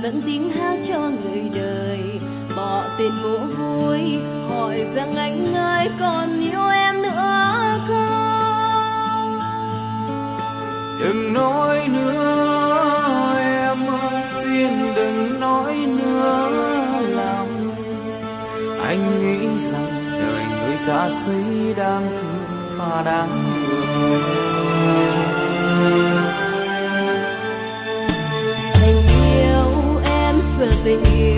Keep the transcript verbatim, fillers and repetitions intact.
dâng tiếng hát cho người đời, bỏ tiền mồ hôi hỏi rằng anh ơi còn yêu em nữa không. Đừng nói nữa em ơi, xin đừng nói nữa lòng. Anh nghĩ rằng đời người ta thấy đang thương và đáng buồn. Tình yêu em vừa tình yêu